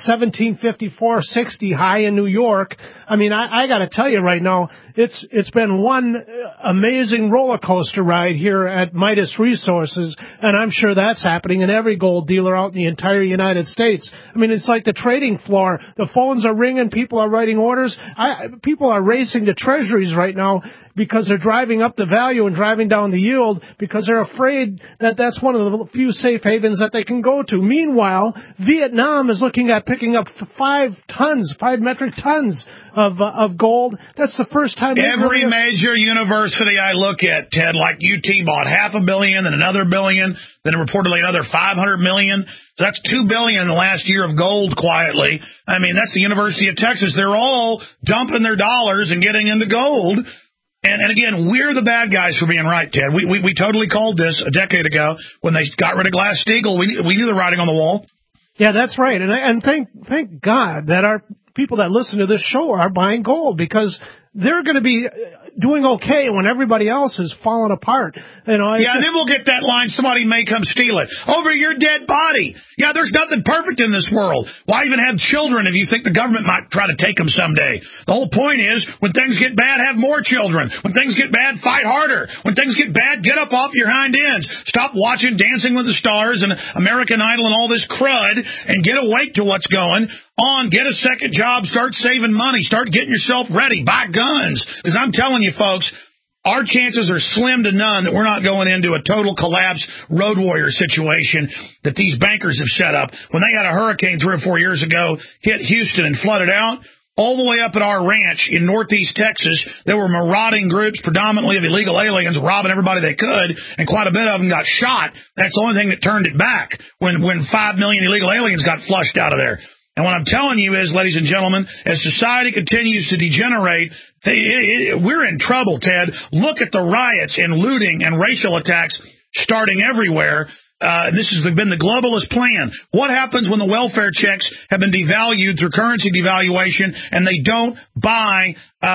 [SPEAKER 10] 1,754.60 high in New York. I mean, I got to tell you right now, it's been one amazing roller coaster ride here at Midas Resources, and I'm sure that's happening in every gold dealer out in the entire United States. I mean, it's like the trading floor. The phones are ringing. People are writing orders. People are racing to treasuries right now because they're driving up the value and driving down the yield because they're afraid that that's one of the few safe havens that they can go to. Meanwhile, Vietnam is looking at picking up 5 metric tons of gold. That's the first time.
[SPEAKER 2] Every major university I look at, Ted, like UT bought $500 million, then another $1 billion, then reportedly another $500 million. So that's $2 billion in the last year of gold quietly. I mean, that's the University of Texas. They're all dumping their dollars and getting into gold. And again, we're the bad guys for being right, Ted. We totally called this a decade ago when they got rid of Glass-Steagall. We knew the writing on the wall.
[SPEAKER 10] Yeah, that's right. And thank God that our people that listen to this show are buying gold, because they're going to be doing okay when everybody else is falling apart. You know,
[SPEAKER 2] yeah, then we'll get that line, somebody may come steal it. Over your dead body. Yeah, there's nothing perfect in this world. Why even have children if you think the government might try to take them someday? The whole point is, when things get bad, have more children. When things get bad, fight harder. When things get bad, get up off your hind ends. Stop watching Dancing with the Stars and American Idol and all this crud and get awake to what's going on. Get a second job. Start saving money. Start getting yourself ready. Buy guns. Because I'm telling you, folks, our chances are slim to none that we're not going into a total collapse road warrior situation that these bankers have set up. When they had a hurricane 3 or 4 years ago hit Houston and flooded out, all the way up at our ranch in northeast Texas, there were marauding groups, predominantly of illegal aliens, robbing everybody they could, and quite a bit of them got shot. That's the only thing that turned it back when 5 million illegal aliens got flushed out of there. And what I'm telling you is, ladies and gentlemen, as society continues to degenerate, we're in trouble, Ted. Look at the riots and looting and racial attacks starting everywhere. This has been the globalist plan. What happens when the welfare checks have been devalued through currency devaluation and they don't buy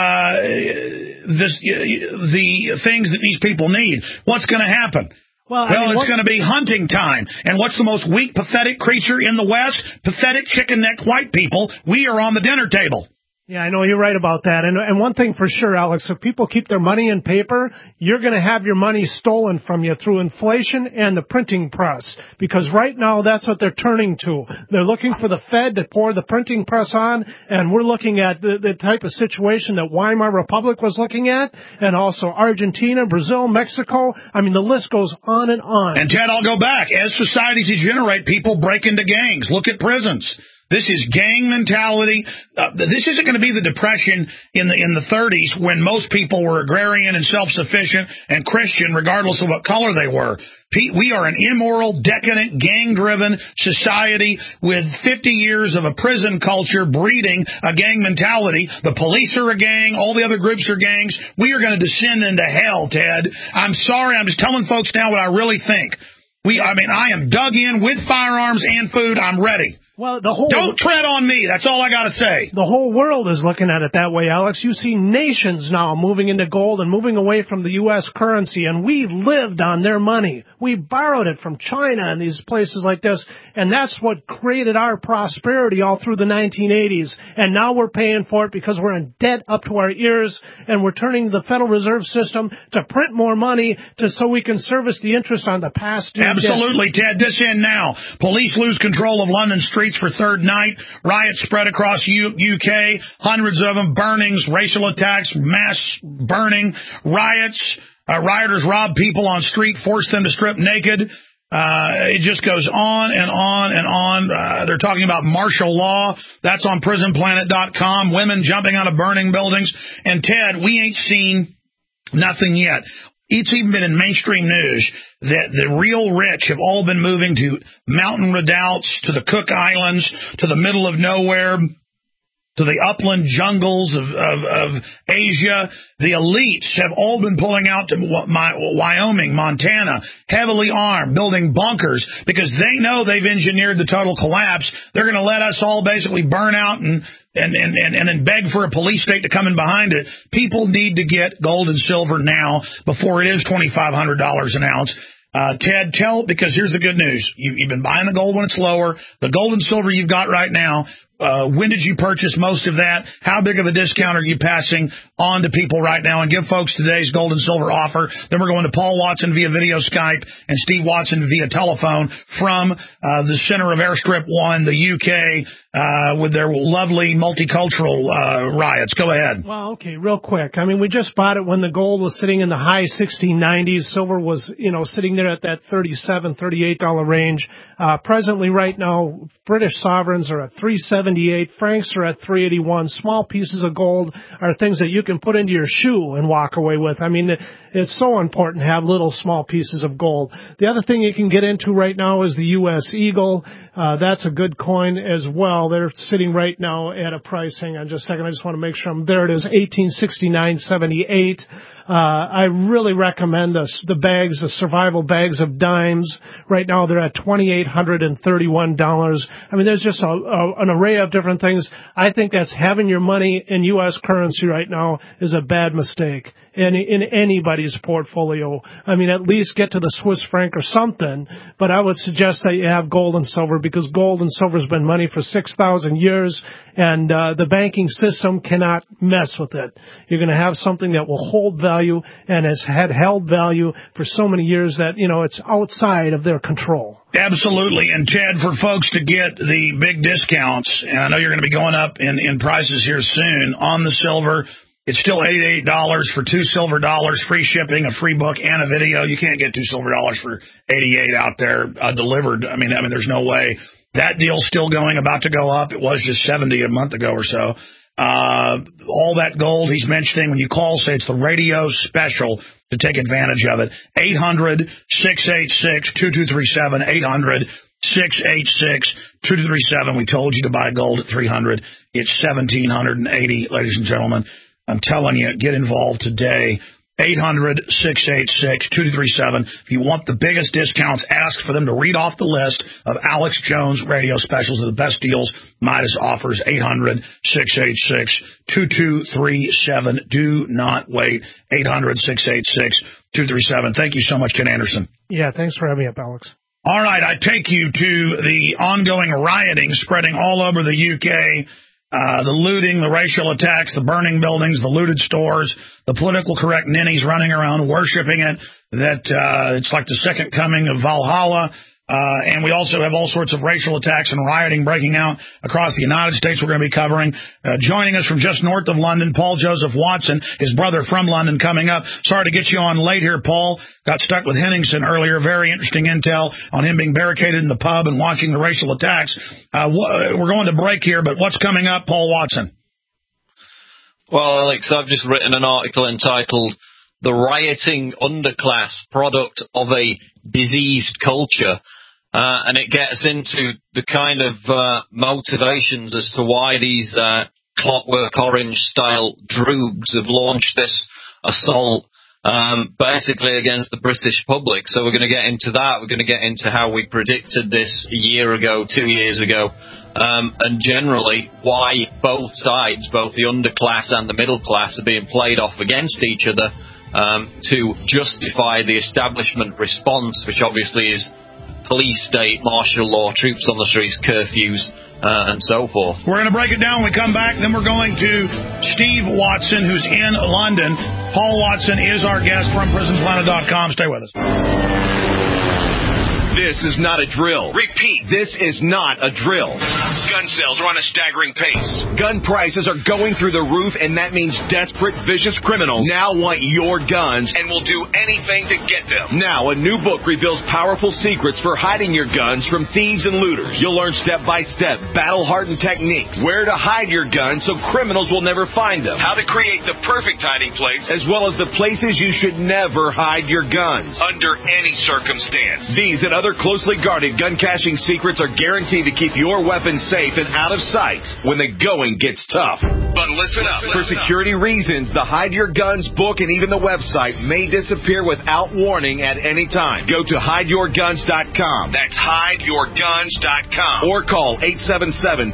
[SPEAKER 2] the things that these people need? What's going to happen? Well, it's going to be hunting time. And what's the most weak, pathetic creature in the West? Pathetic, chicken-necked white people. We are on the dinner table.
[SPEAKER 10] Yeah, I know you're right about that. And one thing for sure, Alex, if people keep their money in paper, you're going to have your money stolen from you through inflation and the printing press. Because right now, that's what they're turning to. They're looking for the Fed to pour the printing press on, and we're looking at the type of situation that Weimar Republic was looking at, and also Argentina, Brazil, Mexico. I mean, the list goes on and on.
[SPEAKER 2] And, Ted, I'll go back. As societies degenerate, people break into gangs. Look at prisons. This is gang mentality. This isn't going to be the Depression in the 30s when most people were agrarian and self-sufficient and Christian, regardless of what color they were. We are an immoral, decadent, gang-driven society with 50 years of a prison culture breeding a gang mentality. The police are a gang. All the other groups are gangs. We are going to descend into hell, Ted. I'm sorry. I'm just telling folks now what I really think. I am dug in with firearms and food. I'm ready.
[SPEAKER 10] Well,
[SPEAKER 2] don't tread on me. That's all I got to say.
[SPEAKER 10] The whole world is looking at it that way, Alex. You see nations now moving into gold and moving away from the U.S. currency, and we lived on their money. We borrowed it from China and these places like this, and that's what created our prosperity all through the 1980s. And now we're paying for it because we're in debt up to our ears, and we're turning the Federal Reserve System to print more money so we can service the interest on the past due
[SPEAKER 2] Absolutely, debt. Ted. This in now. Police lose control of London streets for third night. Riots spread across UK. Hundreds of them. Burnings, racial attacks, mass burning, riots. Rioters rob people on street, force them to strip naked. It just goes on and on and on. They're talking about martial law. That's on prisonplanet.com. Women jumping out of burning buildings. And Ted, we ain't seen nothing yet. It's even been in mainstream news that the real rich have all been moving to mountain redoubts, to the Cook Islands, to the middle of nowhere, to the upland jungles of Asia. The elites have all been pulling out to Wyoming, Montana, heavily armed, building bunkers, because they know they've engineered the total collapse. They're going to let us all basically burn out and then beg for a police state to come in behind it. People need to get gold and silver now before it is $2,500 an ounce. Ted, because here's the good news. You've been buying the gold when it's lower. The gold and silver you've got right now, when did you purchase most of that? How big of a discount are you passing on to people right now? And give folks today's gold and silver offer. Then we're going to Paul Watson via video Skype and Steve Watson via telephone from the center of Airstrip 1, the UK, with their lovely multicultural riots. Go ahead.
[SPEAKER 10] Well, okay, real quick. I mean, we just bought it when the gold was sitting in the high 1690s. Silver was, sitting there at that $37, $38 range. Presently, right now, British sovereigns are at $378. Francs are at $381. Small pieces of gold are things that you can put into your shoe and walk away with. I mean, it's so important to have little small pieces of gold. The other thing you can get into right now is the U.S. Eagle. That's a good coin as well. They're sitting right now at a price. Hang on just a second. I just want to make sure there it is, $1869.78. I really recommend the bags, the survival bags of dimes. Right now they're at $2,831. I mean, there's just an array of different things. I think that's having your money in U.S. currency right now is a bad mistake in anybody's portfolio. I mean, at least get to the Swiss franc or something, but I would suggest that you have gold and silver, because gold and silver has been money for 6,000 years, and the banking system cannot mess with it. You're going to have something that will hold value and has had held value for so many years that, it's outside of their control.
[SPEAKER 2] Absolutely. And, Ted, for folks to get the big discounts, and I know you're going to be going up in prices here soon on the silver, it's still $88 for $2 silver, free shipping, a free book, and a video. You can't get $2 silver for $88 out there delivered. I mean, there's no way. That deal's still going, about to go up. It was just $70 a month ago or so. All that gold he's mentioning, when you call, say it's the radio special to take advantage of it. 800-686-2237, 800-686-2237. We told you to buy gold at $300. It's $1,780, ladies and gentlemen. I'm telling you, get involved today. 800-686-2237. If you want the biggest discounts, ask for them to read off the list of Alex Jones radio specials of the best deals Midas offers. 800-686-2237. Do not wait. 800-686-2237. Thank you so much, Ken Anderson.
[SPEAKER 10] Yeah, thanks for having me up, Alex.
[SPEAKER 2] All right, I take you to the ongoing rioting spreading all over the UK. The looting, the racial attacks, the burning buildings, the looted stores, the political correct ninnies running around worshiping it, that it's like the second coming of Valhalla. And we also have all sorts of racial attacks and rioting breaking out across the United States we're going to be covering. Joining us from just north of London, Paul Joseph Watson, his brother from London, coming up. Sorry to get you on late here, Paul. Got stuck with Henningsen earlier. Very interesting intel on him being barricaded in the pub and watching the racial attacks. We're going to break here, but what's coming up, Paul Watson?
[SPEAKER 15] Well, Alex, I've just written an article entitled "The Rioting Underclass, Product of a Diseased Culture." And it gets into the kind of motivations as to why these Clockwork Orange-style droogs have launched this assault, basically against the British public. So we're going to get into that. We're going to get into how we predicted this a year ago, 2 years ago, and generally why both sides, both the underclass and the middle class, are being played off against each other to justify the establishment response, which obviously is police state, martial law, troops on the streets, curfews, and so forth.
[SPEAKER 2] We're going to break it down when we come back. Then we're going to Steve Watson, who's in London. Paul Watson is our guest from PrisonPlanet.com. Stay with us.
[SPEAKER 8] This is not a drill. Repeat, this is not a drill. Gun sales are on a staggering pace. Gun prices are going through the roof, and that means desperate, vicious criminals now want your guns and will do anything to get them. Now, a new book reveals powerful secrets for hiding your guns from thieves and looters. You'll learn step-by-step, battle-hardened techniques, where to hide your guns so criminals will never find them, how to create the perfect hiding place, as well as the places you should never hide your guns, under any circumstance. These and other closely guarded gun caching secrets are guaranteed to keep your weapons safe and out of sight when the going gets tough. But listen up. For security reasons, the Hide Your Guns book and even the website may disappear without warning at any time. Go to hideyourguns.com. That's hideyourguns.com. Or call 877-327-0365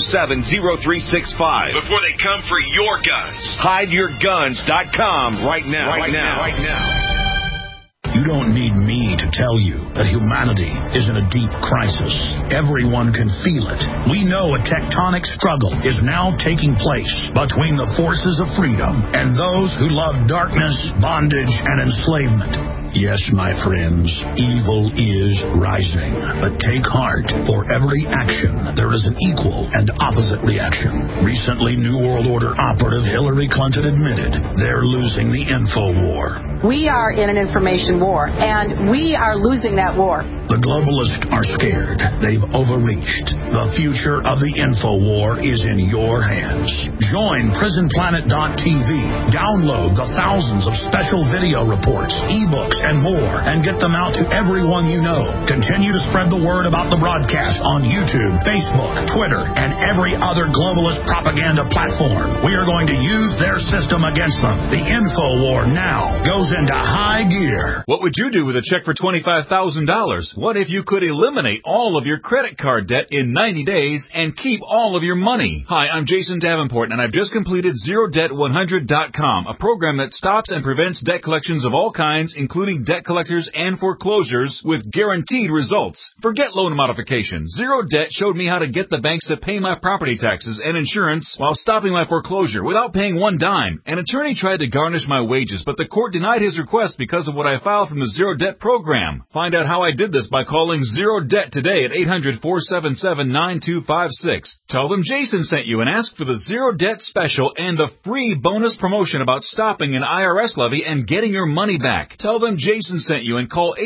[SPEAKER 8] before they come for your guns. Hideyourguns.com right now. Right now.
[SPEAKER 2] You don't need me to tell you that humanity is in a deep crisis. Everyone can feel it. We know a tectonic struggle is now taking place between the forces of freedom and those who love darkness, bondage, and enslavement. Yes, my friends, evil is rising. But take heart. For every action, there is an equal and opposite reaction. Recently, New World Order operative Hillary Clinton admitted they're losing the info war.
[SPEAKER 16] We are in an information war, and we are losing that war.
[SPEAKER 2] The globalists are scared. They've overreached. The future of the info war is in your hands. Join PrisonPlanet.tv. Download the thousands of special video reports, ebooks, and more, and get them out to everyone you know. Continue to spread the word about the broadcast on YouTube, Facebook, Twitter, and every other globalist propaganda platform. We are going to use their system against them. The info war now goes into high gear.
[SPEAKER 17] What would you do with a check for $25,000? What if you could eliminate all of your credit card debt in 90 days and keep all of your money? Hi, I'm Jason Davenport, and I've just completed ZeroDebt100.com, a program that stops and prevents debt collections of all kinds, including debt collectors and foreclosures, with guaranteed results. Forget loan modification. Zero Debt showed me how to get the banks to pay my property taxes and insurance while stopping my foreclosure without paying one dime. An attorney tried to garnish my wages, but the court denied his request because of what I filed from the Zero Debt program. Find out how I did this by calling Zero Debt today at 800-477-9256. Tell them Jason sent you and ask for the Zero Debt special and the free bonus promotion about stopping an IRS levy and getting your money back. Tell them Jason sent you and call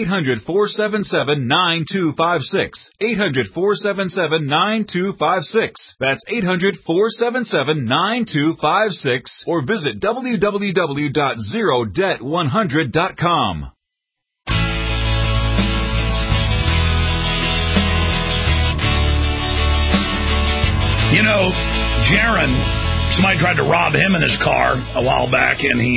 [SPEAKER 17] 800-477-9256. 800-477-9256. That's 800-477-9256, or visit www.zerodebt100.com.
[SPEAKER 2] You know, Jaron, somebody tried to rob him in his car a while back, and he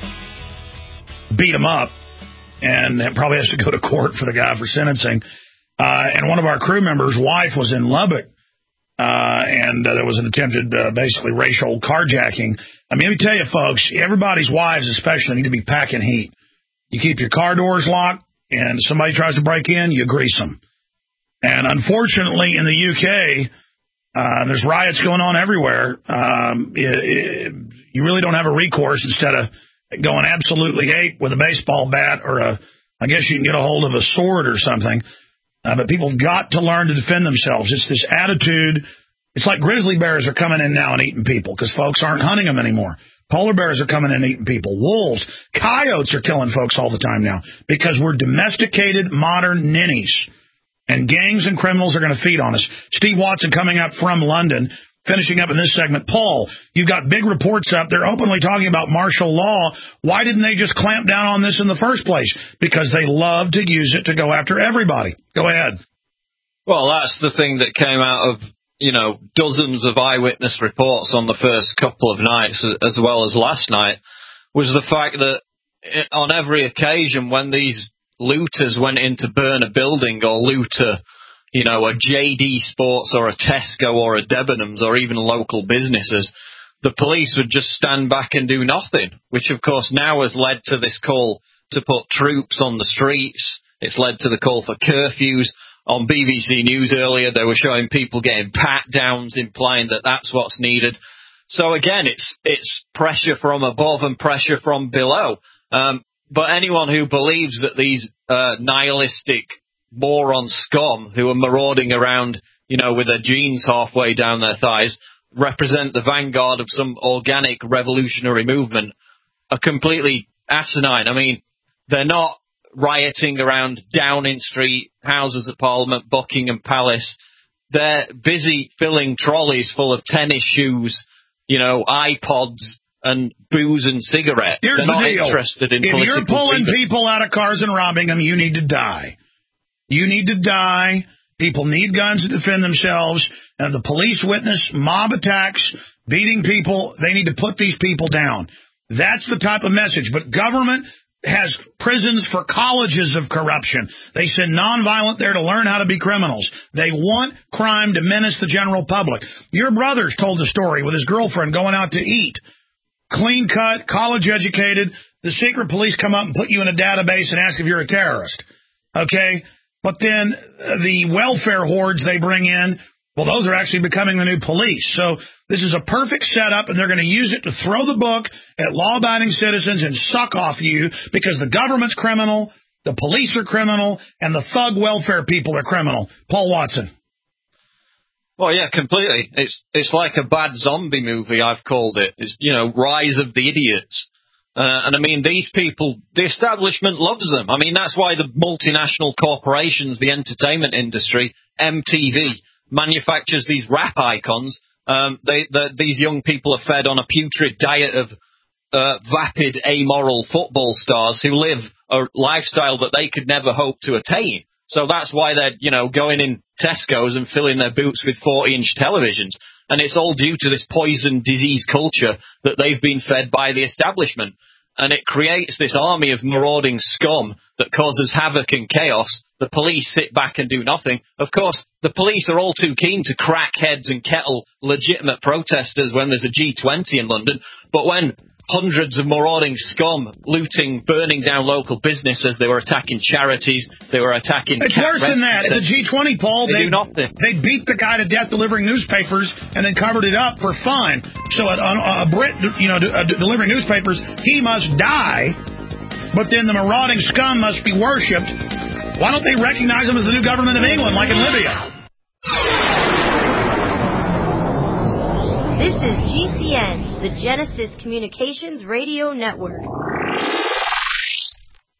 [SPEAKER 2] beat him up, and probably has to go to court for the guy for sentencing. And one of our crew members' wife was in Lubbock, and there was an attempted, basically, racial carjacking. I mean, let me tell you, folks, everybody's wives especially need to be packing heat. You keep your car doors locked, and somebody tries to break in, you grease them. And unfortunately, in the UK, there's riots going on everywhere. You really don't have a recourse instead of going absolutely ape with a baseball bat or I guess you can get a hold of a sword or something. But people have got to learn to defend themselves. It's this attitude. It's like grizzly bears are coming in now and eating people because folks aren't hunting them anymore. Polar bears are coming in and eating people. Wolves, coyotes are killing folks all the time now because we're domesticated modern ninnies. And gangs and criminals are going to feed on us. Steve Watson coming up from London, finishing up in this segment. Paul, you've got big reports up. They're openly talking about martial law. Why didn't they just clamp down on this in the first place? Because they love to use it to go after everybody. Go ahead.
[SPEAKER 15] Well, that's the thing that came out of, dozens of eyewitness reports on the first couple of nights, as well as last night, was the fact that on every occasion when these looters went in to burn a building or loot a JD Sports or a Tesco or a Debenhams or even local businesses, the police would just stand back and do nothing, which of course now has led to this call to put troops on the streets. It's led to the call for curfews. On BBC News earlier, they were showing people getting pat-downs, implying that that's what's needed. So again, it's pressure from above and pressure from below. But anyone who believes that these nihilistic moron scum who are marauding around, with their jeans halfway down their thighs, represent the vanguard of some organic revolutionary movement are completely asinine. I mean, they're not rioting around Downing Street, Houses of Parliament, Buckingham Palace. They're busy filling trolleys full of tennis shoes, iPods, and booze and cigarettes.
[SPEAKER 2] Here's
[SPEAKER 15] They're not
[SPEAKER 2] the deal.
[SPEAKER 15] interested in
[SPEAKER 2] if
[SPEAKER 15] political
[SPEAKER 2] you're pulling
[SPEAKER 15] freedom.
[SPEAKER 2] people out of cars and robbing them, you need to die. You need to die. People need guns to defend themselves. And the police witness mob attacks, beating people. They need to put these people down. That's the type of message. But government has prisons for colleges of corruption. They send nonviolent there to learn how to be criminals. They want crime to menace the general public. Your brother's told the story with his girlfriend going out to eat. Clean cut, college educated. The secret police come up and put you in a database and ask if you're a terrorist. Okay? But then the welfare hordes they bring in, well, those are actually becoming the new police. So this is a perfect setup, and they're going to use it to throw the book at law-abiding citizens and suck off you because the government's criminal, the police are criminal, and the thug welfare people are criminal. Paul Watson.
[SPEAKER 15] Well, yeah, completely. It's like a bad zombie movie, I've called it. It's, Rise of the Idiots. And I mean, these people, the establishment loves them. I mean, that's why the multinational corporations, the entertainment industry, MTV, manufactures these rap icons. These young people are fed on a putrid diet of vapid, amoral football stars who live a lifestyle that they could never hope to attain. So that's why they're, going in Tesco's and filling their boots with 40-inch televisions. And it's all due to this poison disease culture that they've been fed by the establishment. And it creates this army of marauding scum that causes havoc and chaos. The police sit back and do nothing. Of course, the police are all too keen to crack heads and kettle legitimate protesters when there's a G20 in London. But when hundreds of marauding scum looting, burning down local businesses, they were attacking charities, they were attacking...
[SPEAKER 2] It's worse than that. At the G20, Paul,
[SPEAKER 15] they do nothing.
[SPEAKER 2] They beat the guy to death delivering newspapers and then covered it up for fun. So a Brit, delivering newspapers, he must die, but then the marauding scum must be worshipped. Why don't they recognize him as the new government of England, like in Libya?
[SPEAKER 18] This is GCN, the Genesis Communications Radio Network.